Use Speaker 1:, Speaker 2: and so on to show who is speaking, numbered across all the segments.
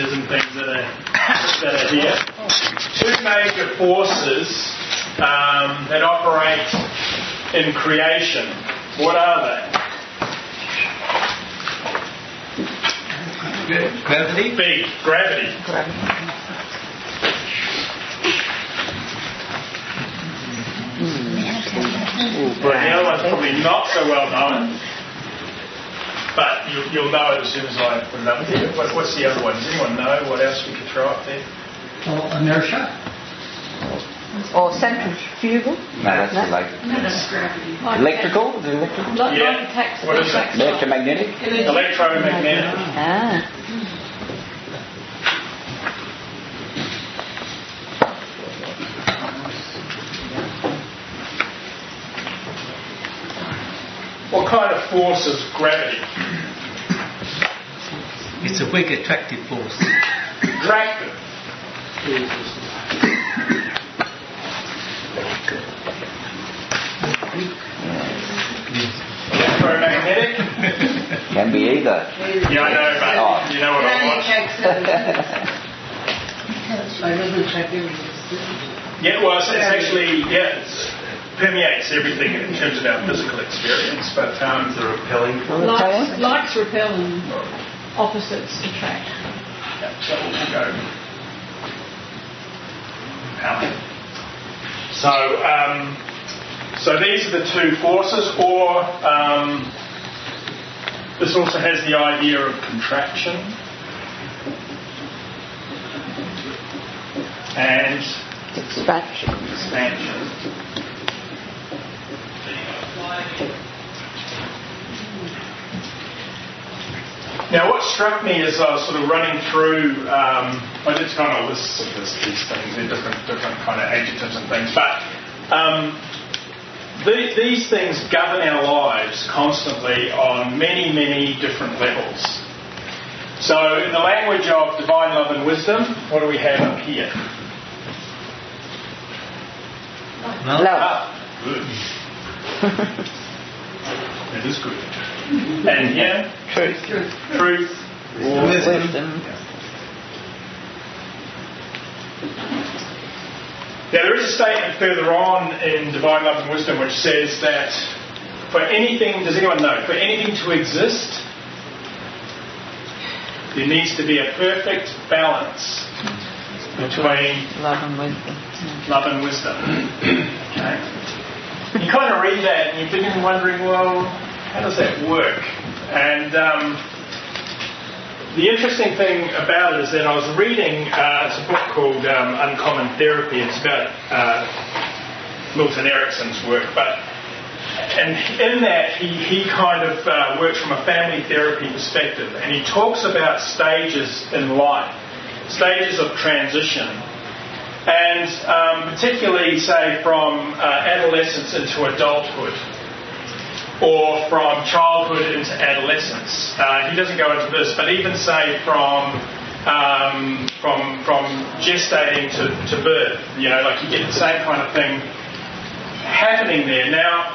Speaker 1: features and things that are here. Two major forces that operate in creation. What are they?
Speaker 2: Gravity?
Speaker 1: B. Gravity. The other one's probably not so well known, but you'll know it as soon as I put it up here. What's the other one? Does anyone know what else we could throw up there?
Speaker 3: Well, inertia.
Speaker 4: Or centrifugal?
Speaker 5: No, that's gravity. Electrical? Is it electrical?
Speaker 1: Yeah. What is it?
Speaker 5: Electromagnetic?
Speaker 1: Electromagnetic.
Speaker 4: Ah.
Speaker 1: What kind of force is gravity?
Speaker 2: It's a weak attractive force.
Speaker 1: Attractive. Electromagnetic?
Speaker 5: Can be either.
Speaker 1: Yeah, I know, but you know what I want. Yeah, well, it's actually, it permeates everything in terms of our physical experience, but the repelling.
Speaker 6: Likes repel and opposites attract.
Speaker 1: Yeah, so we'll go. So these are the two forces, or this also has the idea of contraction and
Speaker 4: Expansion.
Speaker 1: Now, what struck me as I was sort of running through, I did kind of list these things, they're different kind of adjectives and things, but these things govern our lives constantly on many, many different levels. So, in the language of divine love and wisdom, what do we have up here?
Speaker 4: Love.
Speaker 1: Good. It is good. And here? Truth.
Speaker 4: Wisdom.
Speaker 1: Now, there is a statement further on in Divine Love and Wisdom which says that for anything, does anyone know, for anything to exist, there needs to be a perfect balance between
Speaker 4: love and wisdom.
Speaker 1: Okay. You kind of read that and you begin wondering, well, how does that work? And the interesting thing about it is that I was reading, it's a book called Uncommon Therapy. It's about Milton Erickson's work, and in that he kind of works from a family therapy perspective, and he talks about stages in life, stages of transition, and particularly, say, from adolescence into adulthood, or from childhood into adolescence. He doesn't go into this, but even say from gestating to birth, like you get the same kind of thing happening there. Now,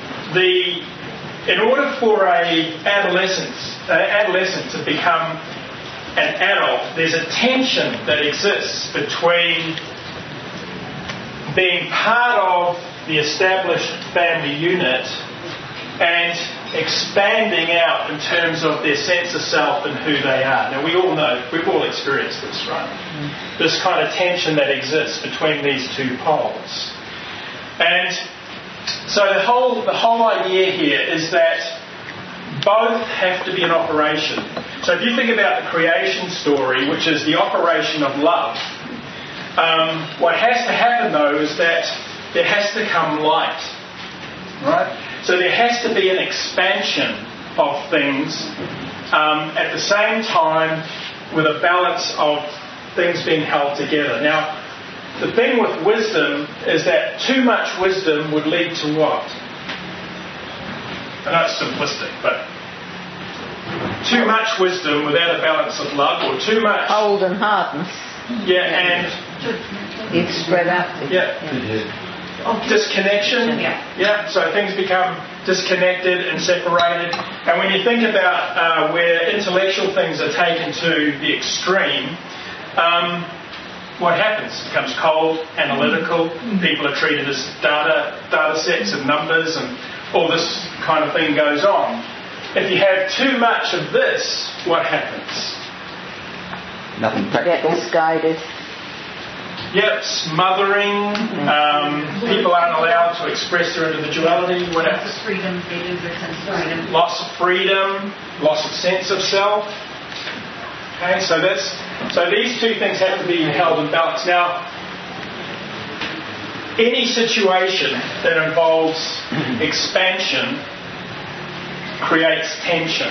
Speaker 1: in order for an adolescent to become an adult, there's a tension that exists between being part of the established family unit and expanding out in terms of their sense of self and who they are. Now, we all know, we've all experienced this, right? This kind of tension that exists between these two poles. And so the whole idea here is that both have to be in operation. So if you think about the creation story, which is the operation of love, what has to happen, though, is that there has to come light, right? So there has to be an expansion of things at the same time with a balance of things being held together. Now, the thing with wisdom is that too much wisdom would lead to what? I know it's simplistic, but too much wisdom without a balance of love, or too much...
Speaker 4: Cold and hardness.
Speaker 1: Yeah, and...
Speaker 4: It's spread out.
Speaker 1: Yeah. Disconnection. Yeah. So things become disconnected and separated. And when you think about where intellectual things are taken to the extreme, what happens? It becomes cold, analytical. People are treated as data sets and numbers, and all this kind of thing goes on. If you have too much of this, what happens?
Speaker 5: Nothing practical.
Speaker 4: Get misguided.
Speaker 1: Yep, smothering. People aren't allowed to express their individuality. What else?
Speaker 3: Loss of freedom. They lose their sense of freedom.
Speaker 1: Loss of freedom. Loss of sense of self. Okay, so these two things have to be held in balance. Now, any situation that involves expansion creates tension.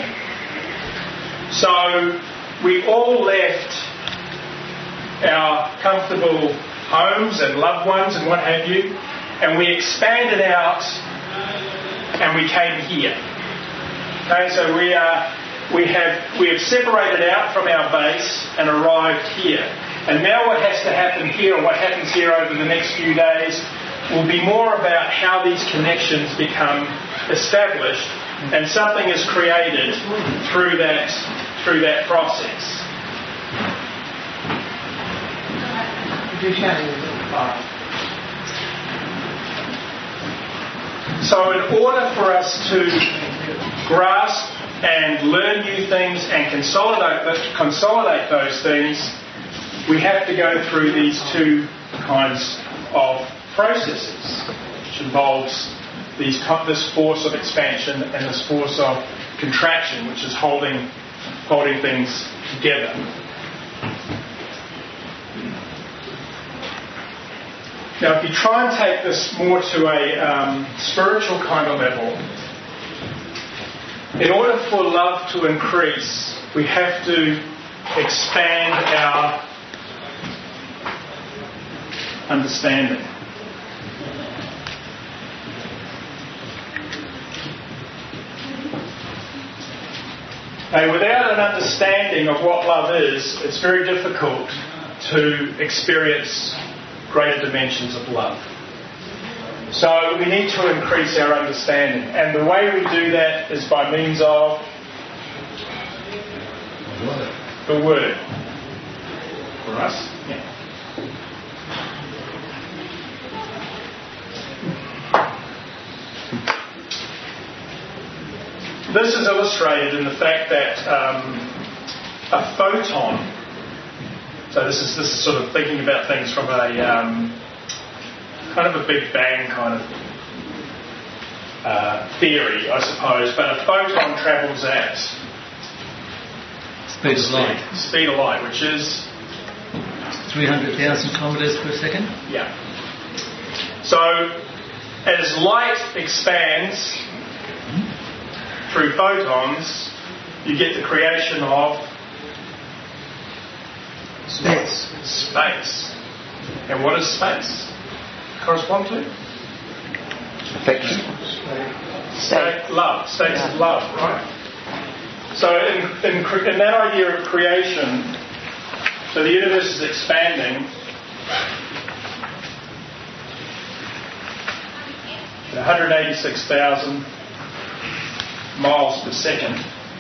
Speaker 1: So we all left our comfortable homes and loved ones and what have you, and we expanded out and we came here. Okay, so we have separated out from our base and arrived here. And now what has to happen here, or what happens here over the next few days, will be more about how these connections become established and something is created through that process. So in order for us to grasp and learn new things and consolidate those things, we have to go through these two kinds of processes, which involves this force of expansion and this force of contraction, which is holding things together. Now, if you try and take this more to a spiritual kind of level, in order for love to increase, we have to expand our understanding. Now, without an understanding of what love is, it's very difficult to experience greater dimensions of love. So we need to increase our understanding. And the way we do that is by means of the Word. For us? Yeah. This is illustrated in the fact that a photon, so this is sort of thinking about things from a kind of a Big Bang kind of theory, I suppose, but a photon travels at
Speaker 2: Speed of light.
Speaker 1: Speed of light, which is
Speaker 2: 300,000 kilometres per second.
Speaker 1: Yeah. So as light expands through photons, you get the creation of space. And what does space correspond to?
Speaker 5: Affection.
Speaker 1: Love. States of love, right? So in that idea of creation, so the universe is expanding at 186,000 miles per second.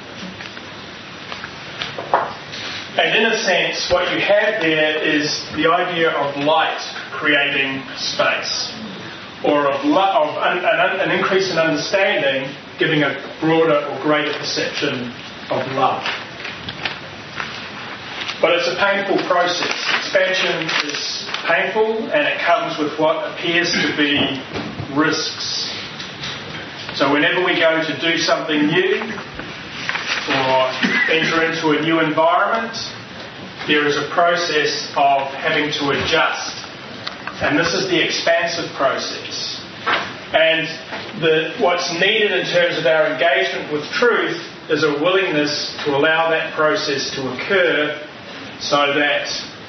Speaker 1: And in a sense, what you have there is the idea of light creating space, or of an increase in understanding giving a broader or greater perception of love. But it's a painful process. Expansion is painful, and it comes with what appears to be risks. So whenever we go to do something new or enter into a new environment, there is a process of having to adjust. And this is the expansive process. And what's needed in terms of our engagement with truth is a willingness to allow that process to occur so that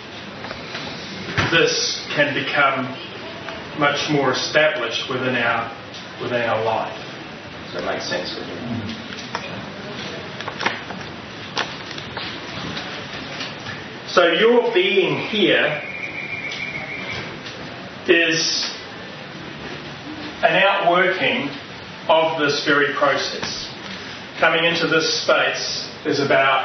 Speaker 1: this can become much more established within our life. Does that make sense with you? So your being here is an outworking of this very process. Coming into this space is about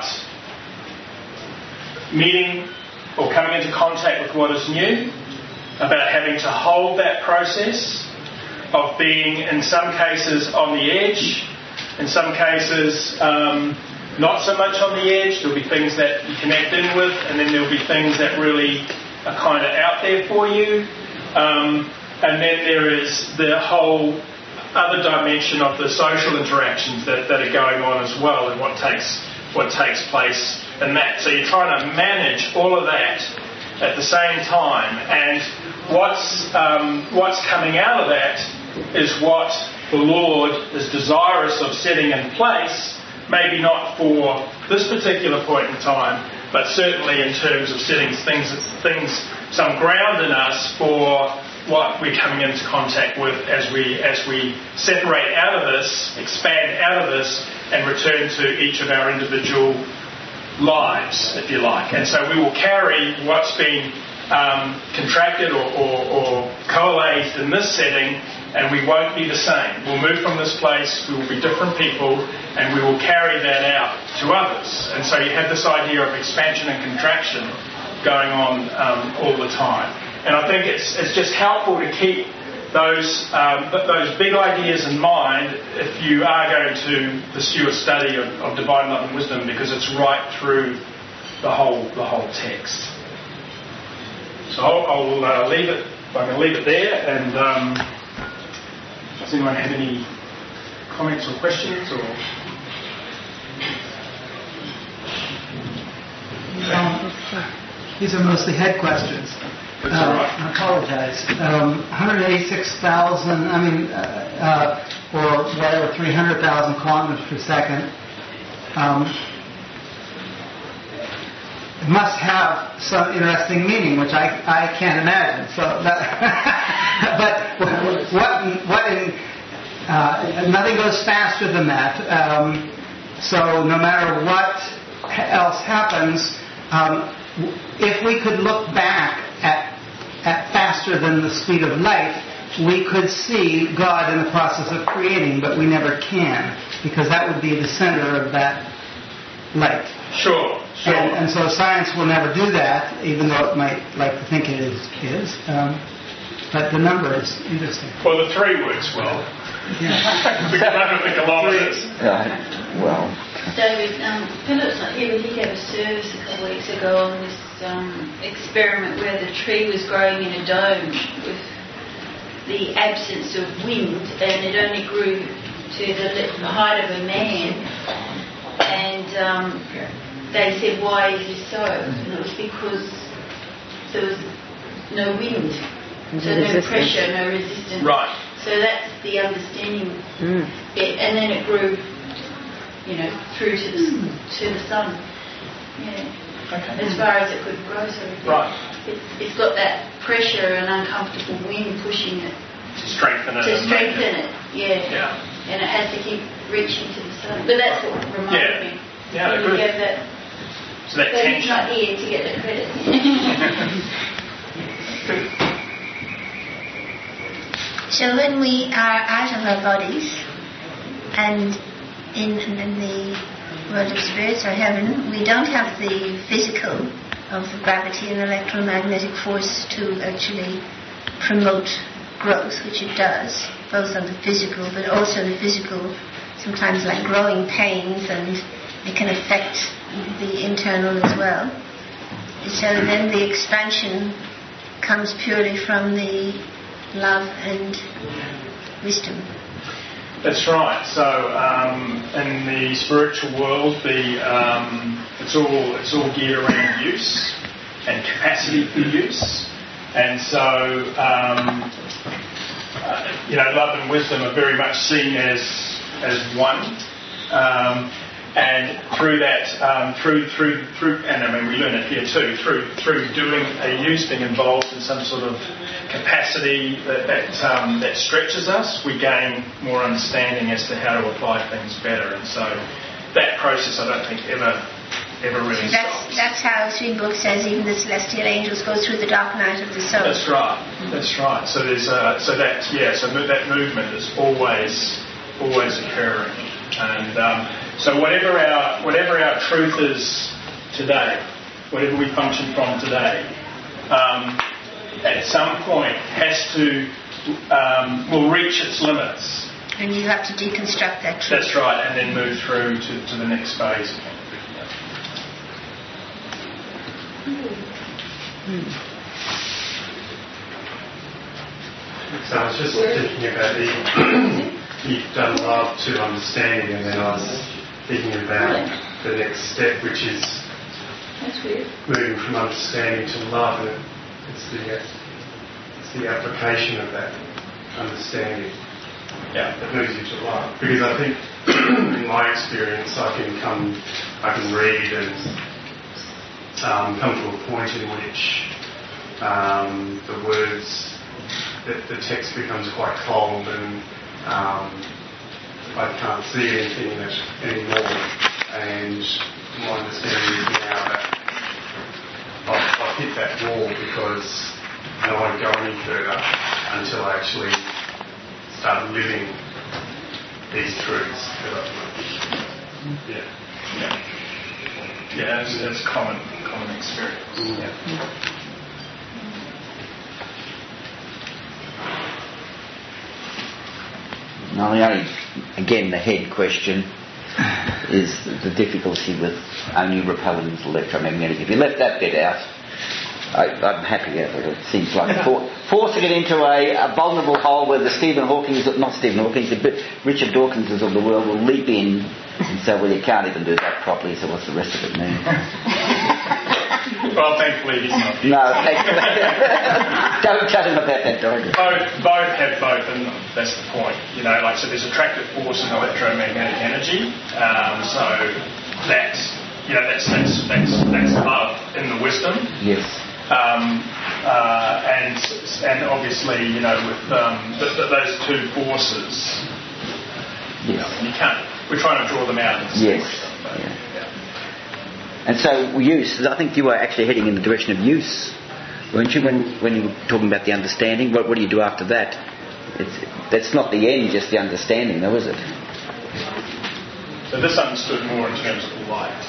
Speaker 1: meeting or coming into contact with what is new, about having to hold that process of being, in some cases, on the edge, in some cases, not so much on the edge. There'll be things that you connect in with, and then there'll be things that really are kind of out there for you. And then there is the whole other dimension of the social interactions that are going on as well, and what takes place in that. So you're trying to manage all of that at the same time, and what's coming out of that is what the Lord is desirous of setting in place, maybe not for this particular point in time, but certainly in terms of setting things some ground in us for what we're coming into contact with as we separate out of this, expand out of this, and return to each of our individual lives, if you like. And so we will carry what's been contracted or coalesced in this setting, and we won't be the same. We'll move from this place, we will be different people, and we will carry that out to others. And so you have this idea of expansion and contraction going on all the time. And I think it's just helpful to keep those big ideas in mind if you are going to pursue a study of divine love and wisdom, because it's right through the whole text. So I'll leave it. I'm going to leave it there. And does anyone have any comments or questions? Or
Speaker 7: these are mostly head questions.
Speaker 1: That's all right.
Speaker 7: I apologize. 186,000. Or whatever, 300,000 kilometers per second. It must have some interesting meaning, which I can't imagine. So, but nothing goes faster than that. So no matter what else happens, if we could look back at faster than the speed of light, we could see God in the process of creating, but we never can, because that would be the center of that light.
Speaker 1: Sure.
Speaker 7: And so science will never do that, even though it might like to think it is. But the number is interesting.
Speaker 1: Well, the 3 works well.
Speaker 7: Yeah.
Speaker 1: Because I don't think a lot of it is.
Speaker 5: Well.
Speaker 3: David, Philip's not here, but he gave a service a couple of weeks ago on this experiment where the tree was growing in a dome with the absence of wind, and it only grew to the height of a man. And they said, why is this so? And it was because there was no wind, so no pressure, no resistance.
Speaker 1: Right.
Speaker 3: So that's the understanding bit, and then it grew, through to the sun. Yeah.
Speaker 1: Okay.
Speaker 3: As far as it could grow, so
Speaker 1: right.
Speaker 3: It's got that pressure and uncomfortable wind pushing it
Speaker 1: To strengthen it.
Speaker 3: Yeah. And it has to keep reaching to the sun. But that's what reminded me.
Speaker 1: Yeah,
Speaker 3: you
Speaker 1: good.
Speaker 3: gave that.
Speaker 1: So that
Speaker 3: But
Speaker 1: tension.
Speaker 3: he's not here to get the credit.
Speaker 8: So when we are out of our bodies and in the world of spirits or heaven, we don't have the physical of the gravity and electromagnetic force to actually promote growth, which it does, both on the physical, but also the physical, sometimes like growing pains, and it can affect the internal as well. So then the expansion comes purely from the love and wisdom.
Speaker 1: That's right. So in the spiritual world, it's all geared around use and capacity for use, and so love and wisdom are very much seen as one. And through that, and we learn it here too, through doing a use, being involved in some sort of capacity that stretches us, we gain more understanding as to how to apply things better. And so that process, I don't think, ever ever really stops.
Speaker 8: That's how Swedenborg says even the celestial angels go through the dark night of the soul.
Speaker 1: That's right. So there's that movement is always occurring, and so whatever our truth is today, whatever we function from today, at some point will reach its limits.
Speaker 8: And you have to deconstruct that truth.
Speaker 1: That's right, and then move through to the next phase.
Speaker 9: So I was just thinking about you've done love to understanding, and then I was thinking about the next step, which is moving from understanding to love, and it's the application of that understanding that moves you to love. Because I think, in my experience, I can read and come to a point in which the words, the text becomes quite cold, and I can't see anything in it anymore. And my understanding is now that I've hit that wall, because I won't go any further until I actually start living these truths.
Speaker 1: It's common experience.
Speaker 5: Now, again, the head question is the difficulty with only repellent electromagnetic. If you left that bit out, I'm happy with it. It seems like forcing it into a vulnerable hole where the Richard Dawkinses of the world will leap in and say, well, you can't even do that properly, so what's the rest of it mean?
Speaker 1: Well, thankfully he's not here.
Speaker 5: No, thankfully. Don't tell him about that, Dorothy.
Speaker 1: Both have both in them. That's the point. So there's attractive force in electromagnetic energy. So that's love in the wisdom.
Speaker 5: Yes.
Speaker 1: And obviously, with those two forces, you can't. We're trying to draw them out.
Speaker 5: Yes. And so use. I think you were actually heading in the direction of use, weren't you? When you were talking about the understanding, what do you do after that? That's not the end, just the understanding, though, is it?
Speaker 1: So this understood more in terms of light.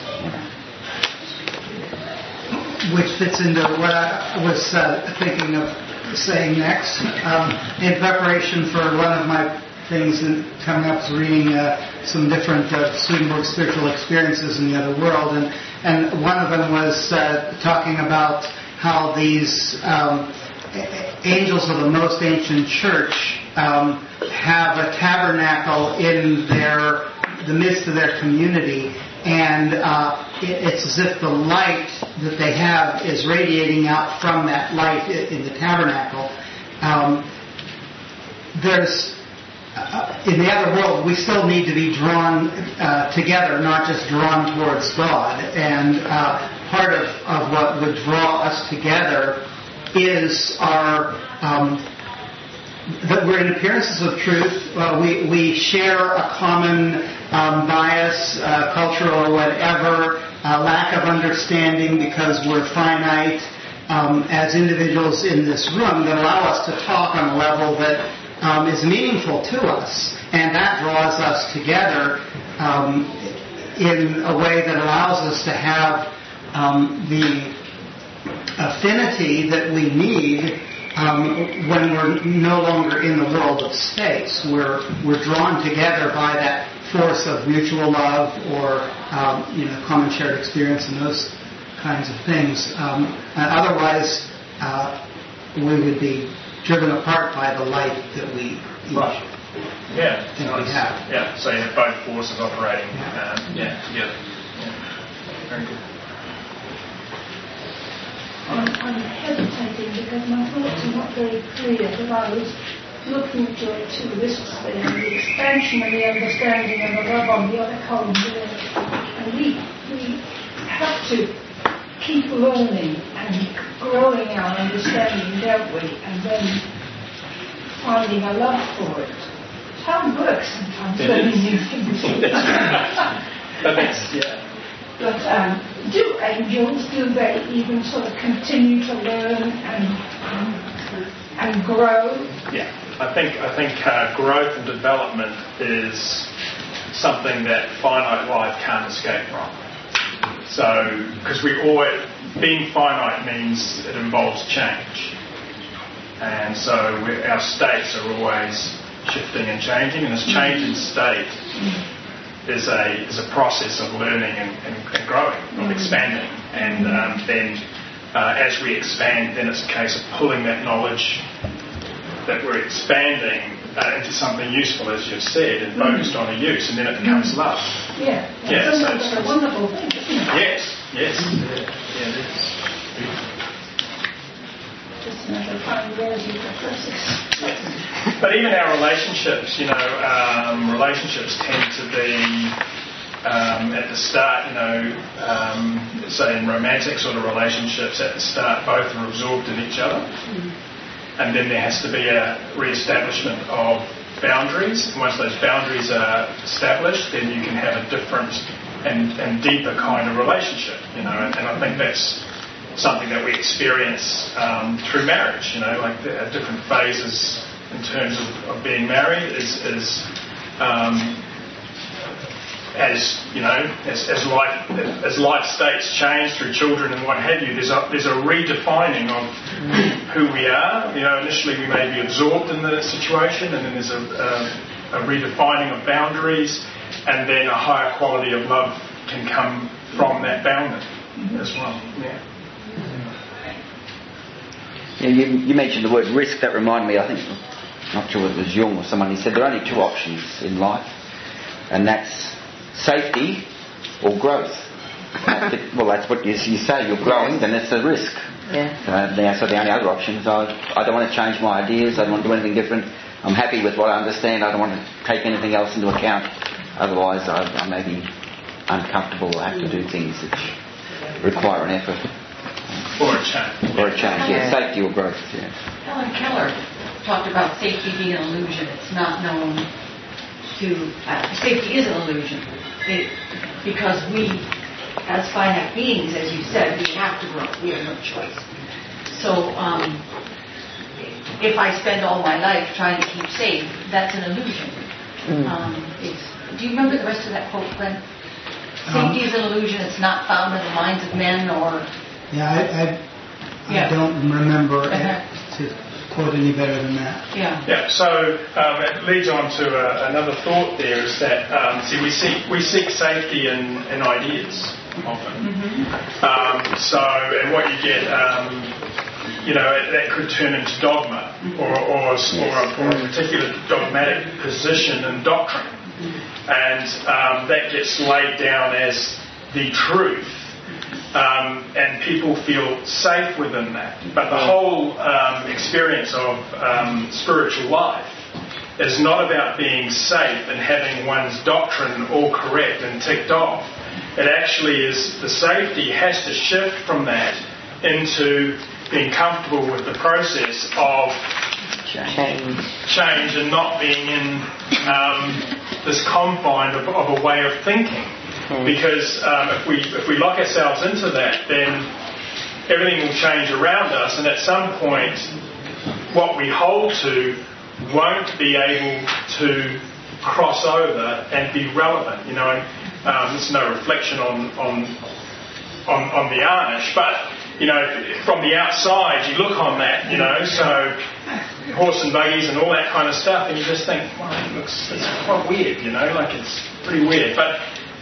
Speaker 7: Which fits into what I was thinking of saying next. In preparation for one of my things coming up, is reading some different Swedenborg spiritual experiences in the other world, and one of them was talking about how these angels of the most ancient church have a tabernacle in the midst of their community, and it's as if the light that they have is radiating out from that light in the tabernacle. In the other world, we still need to be drawn together, not just drawn towards God. And part of what would draw us together is that we're in appearances of truth. We share a common bias, cultural or whatever, lack of understanding because we're finite as individuals in this room that allow us to talk on a level that is meaningful to us, and that draws us together in a way that allows us to have the affinity that we need when we're no longer in the world of space. We're drawn together by that force of mutual love or common shared experience and those kinds of things. Otherwise, we would be driven apart by the light that we each think we have.
Speaker 1: Yeah, so you have both forces operating together. Yeah. Very good.
Speaker 6: I'm hesitating because my thoughts are not very clear, but I was looking at your two lists there, the expansion and the understanding and the love on the other column there. And we have to keep learning and growing our understanding, don't we? And then finding a love for it. It's hard work sometimes learning new things.
Speaker 1: But that's,
Speaker 6: But do angels, do they even sort of continue to learn and grow?
Speaker 1: Yeah, I think growth and development is something that finite life can't escape from. So, because being finite means it involves change. And so our states are always shifting and changing, and this change in state is a process of learning and growing, of expanding. And then as we expand, then it's a case of pulling that knowledge that we're expanding into something useful, as you've said, and focused on a use, and then it becomes love.
Speaker 6: Yeah,
Speaker 1: so
Speaker 6: it's a wonderful thing, isn't it?
Speaker 1: Yes. Yeah, it is.
Speaker 6: Just another fine version of the process.
Speaker 1: But even our relationships, relationships tend to be at the start, say in romantic sort of relationships, at the start both are absorbed in each other. And then there has to be a re-establishment of boundaries. And once those boundaries are established, then you can have a different and deeper kind of relationship, And I think that's something that we experience through marriage, like the different phases in terms of being married as life states change through children and what have you, there's a redefining of who we are. Initially we may be absorbed in the situation, and then there's a redefining of boundaries, and then a higher quality of love can come from that boundary as well. Yeah.
Speaker 5: Yeah, you mentioned the word risk. That reminded me, I think, not sure if it was Jung or someone, he said there are only two options in life, and that's safety or growth. Well, that's what you say. You're growing, then it's a risk.
Speaker 4: Yeah.
Speaker 5: So the only other option is I don't want to change my ideas. I don't want to do anything different. I'm happy with what I understand. I don't want to take anything else into account. Otherwise, I may be uncomfortable or have to do things which require an effort.
Speaker 1: Or a change.
Speaker 5: Or a change, yeah. Safety or growth, yeah.
Speaker 10: Helen Keller talked about safety being an illusion. It's not known to... safety is an illusion. Because we, as finite beings, as you said, we have to grow. We have no choice. So, if I spend all my life trying to keep safe, that's an illusion. Do you remember the rest of that quote, Glenn? Safety is an illusion. It's not found in the minds of men or...
Speaker 7: Yeah, I don't remember to quote any better than that.
Speaker 1: Yeah. So it leads on to another thought. There is that we seek safety in ideas often. And what you get, that could turn into dogma or a particular dogmatic position and doctrine, and that gets laid down as the truth. And people feel safe within that. But the whole experience of spiritual life is not about being safe and having one's doctrine all correct and ticked off. It actually is, the safety has to shift from that into being comfortable with the process of change and not being in this confine of a way of thinking. Because if we lock ourselves into that, then everything will change around us, and at some point, what we hold to won't be able to cross over and be relevant. This is no reflection on the Amish, but from the outside, you look on that, so horse and buggies and all that kind of stuff, and you just think, well, it's quite weird, it's pretty weird, but.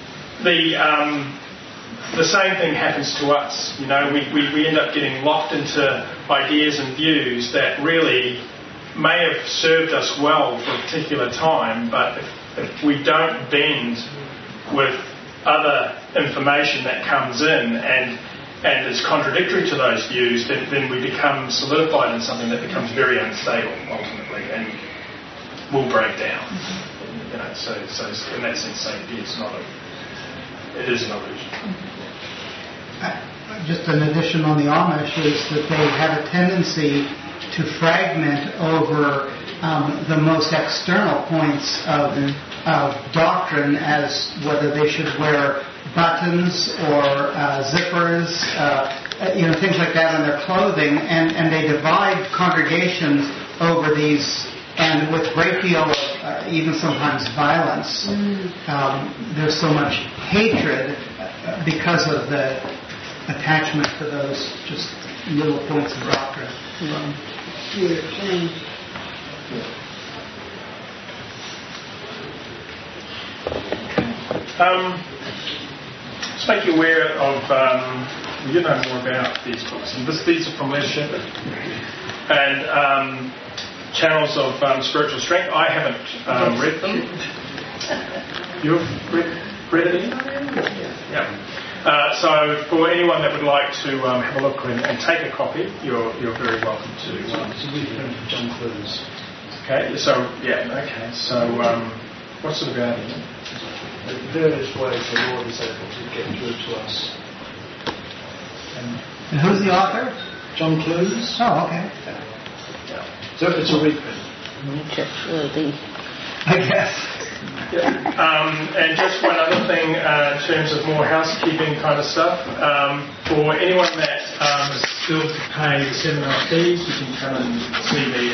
Speaker 1: The same thing happens to us. We end up getting locked into ideas and views that really may have served us well for a particular time, but if we don't bend with other information that comes in and is contradictory to those views, then we become solidified in something that becomes very unstable ultimately and will break down. So in that sense, safety is not it is an illusion.
Speaker 7: Just an addition on the Amish is that they have a tendency to fragment over the most external points of doctrine, as whether they should wear buttons or zippers, things like that on their clothing, and they divide congregations over these, and with a great deal of even sometimes violence. There's so much hatred because of the attachment to those just little points of doctrine.
Speaker 1: Just make you aware of, you know more about these books. And these are from Les Shepherd. And Channels of Spiritual Strength. I haven't read them. You've read it? Yeah. So for anyone that would like to have a look and take a copy, you're very welcome to.
Speaker 11: It's a reprint of John Clues.
Speaker 1: Okay. So okay. So what's it about?
Speaker 11: Various ways the Lord is able to get through to us.
Speaker 7: And who's the author?
Speaker 11: John Clues.
Speaker 7: Oh, okay.
Speaker 11: So it's a reprint.
Speaker 7: I guess.
Speaker 1: And just one other thing in terms of more housekeeping kind of stuff. For anyone that is still to pay the seminar fees, you can come and see me